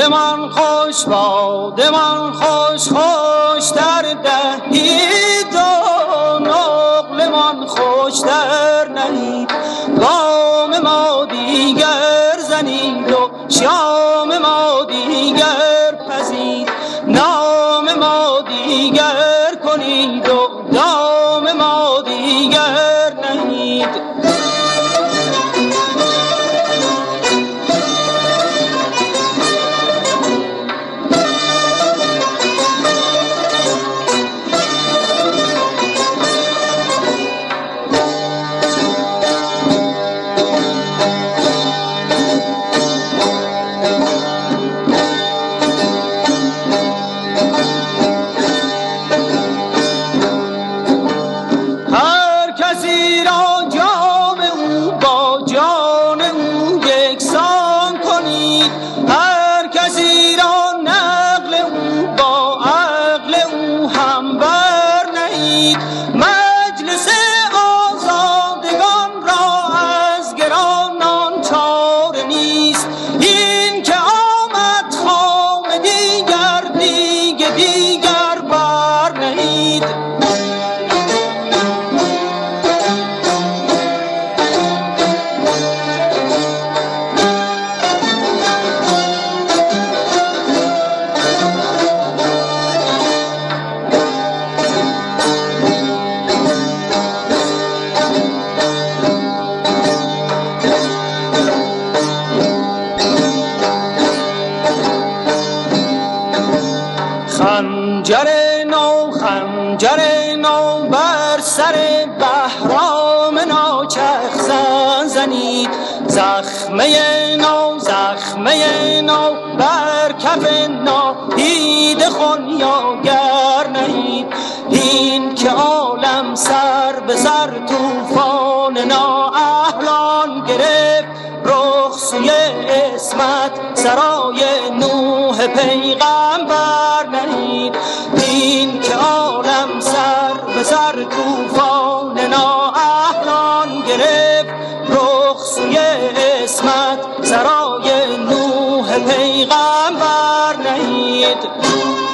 دمان خوش باد دمان خوش خوش در دهید و نقل من خوش در نهید گام ما دیگر زنید و شام ما دیگر پزید نام ما دیگر کنید و دام ما دیگر نهید. خنجر نو بر سر بهرام ناچخ زنید زخمه نو بر کف ناهید خونیاگر نهید این که عالم سر به سر طوفان نااهلان گرفت رخ سوی عصمت سرای نوح پیغمبر نهید این که عالم سر به سر طوفان نااهلان گرفت رخ سوی عصمت سرای نوح پیغمبر نهید.